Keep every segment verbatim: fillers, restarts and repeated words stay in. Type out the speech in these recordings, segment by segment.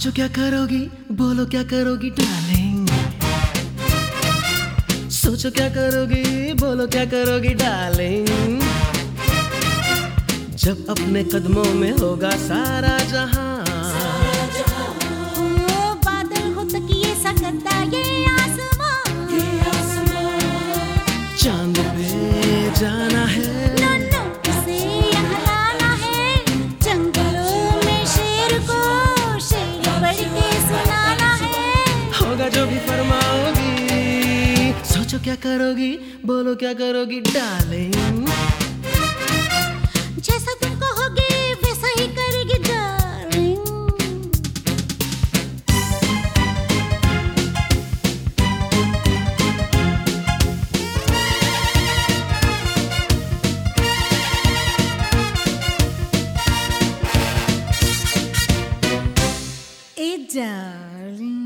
सोचो क्या करोगी, बोलो क्या करोगी डार्लिंग। सोचो क्या करोगी, बोलो क्या करोगी डार्लिंग। जब अपने कदमों में होगा सारा जहां, बादल हो तकिए सा गद्दा ये आसमां, चांद पे जाना है, नो उसे यहाँ लाना है, जंगलों में शेर को शेर बढ़ के सुनाना है, होगा जो भी फरमाओगी। सोचो क्या करोगी, बोलो क्या करोगी डार्लिंग। जैसा तुम कहोगे वैसा ही करेगी डार्लिंग। ए डार्लिंग,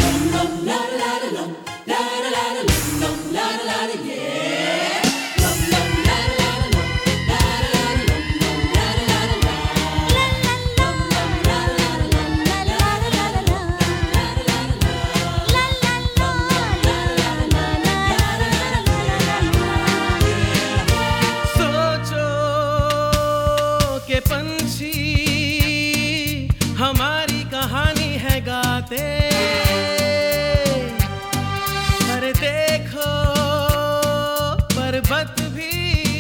पंछी हमारी कहानी है गाते, अरे देखो पर्वत भी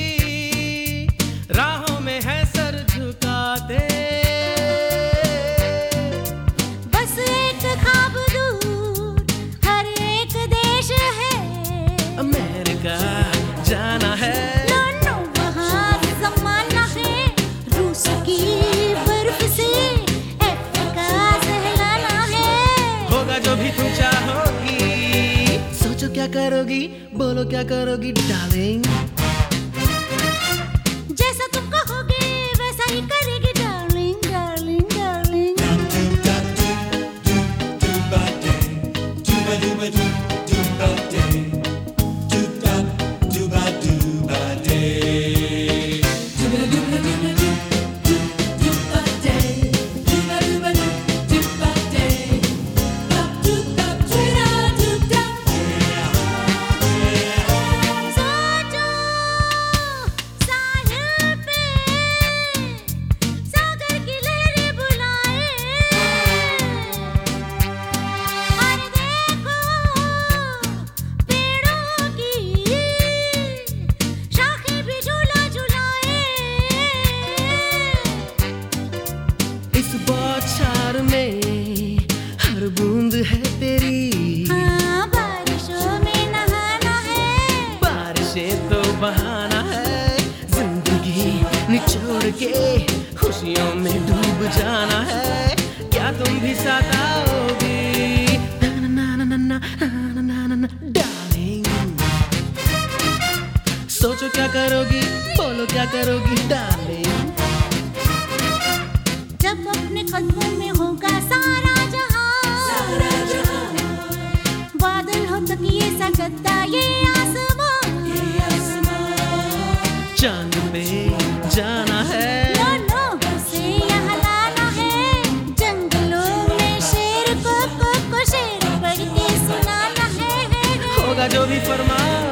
राहों में है सर झुकाते। बस एक ख्वाब दूर हर एक देश है, अमेरिका जाना है, क्या करोगी, बोलो क्या करोगी डार्लिंग। जैसा तुम कहोगे वैसा ही करेगी डार्लिंग, डार्लिंग, डार्लिंग। इस बौछार में हर बूंद है तेरी, हाँ, बारिशों में नहाना है, बारिशें तो बहाना है, जिंदगी निचोड़ के खुशियों में डूब जाना है। क्या तुम भी साथ आओगी ना ना ना ना ना ना ना ना ना डार्लिंग। सोचो क्या करोगी, बोलो क्या करोगी डार्लिंग। जब अपने कदमों में होगा सारा जहां, सारा जहां, बादल हो तकिए सा गद्दा ये आसमां, ये आसमां, चांद पे जाना है, नो नो उसे यहाँ लाना है, जंगलों में शेर को को, को शेर बढ़ के सुनाना है, है, है। होगा जो भी फरमा